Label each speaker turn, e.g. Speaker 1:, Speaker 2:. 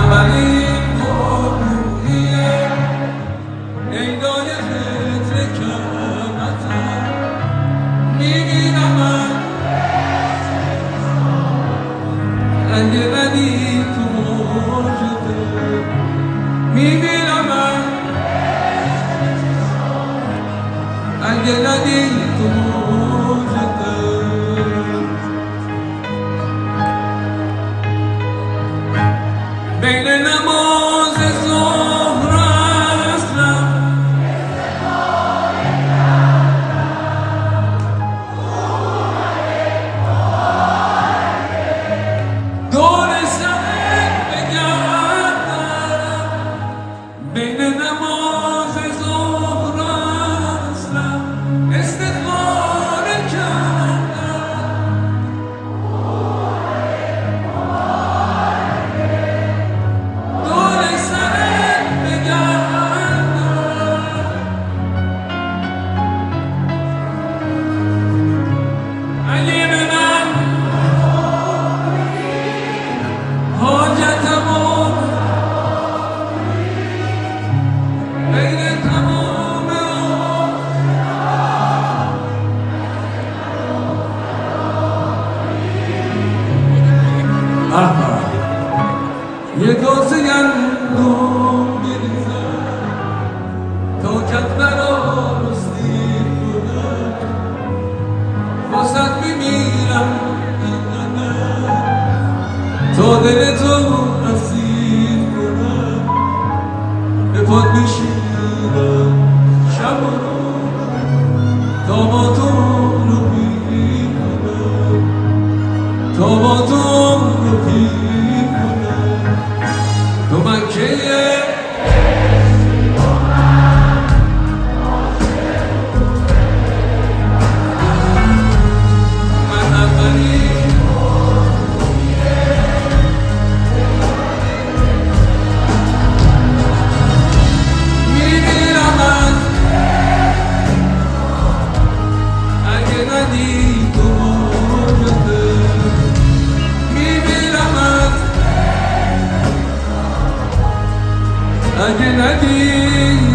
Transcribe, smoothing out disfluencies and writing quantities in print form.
Speaker 1: اولین قربونیه ایدای فطر کمتم میبینم من رنگ ندی تو موجوده میبینم من رنگ ندی تو موجوده بین نماز ظهر اصلم دور سرت بگردم بین نماز ظهر اصلم استخاره کردم دور سرت بگردم اگه به من حاجتمو بین تمام یه کاسه گندم بریزم تا کت برارستی کنم واسط میمیرم تا دل تو اسیر کنم به پات بشینم شب و روز تا با تو رو پیر کنم تا با تو رو پیر کنم تو مکه من اولین میمیرم اگه ندی تو موجوده میمیرم اگه ندی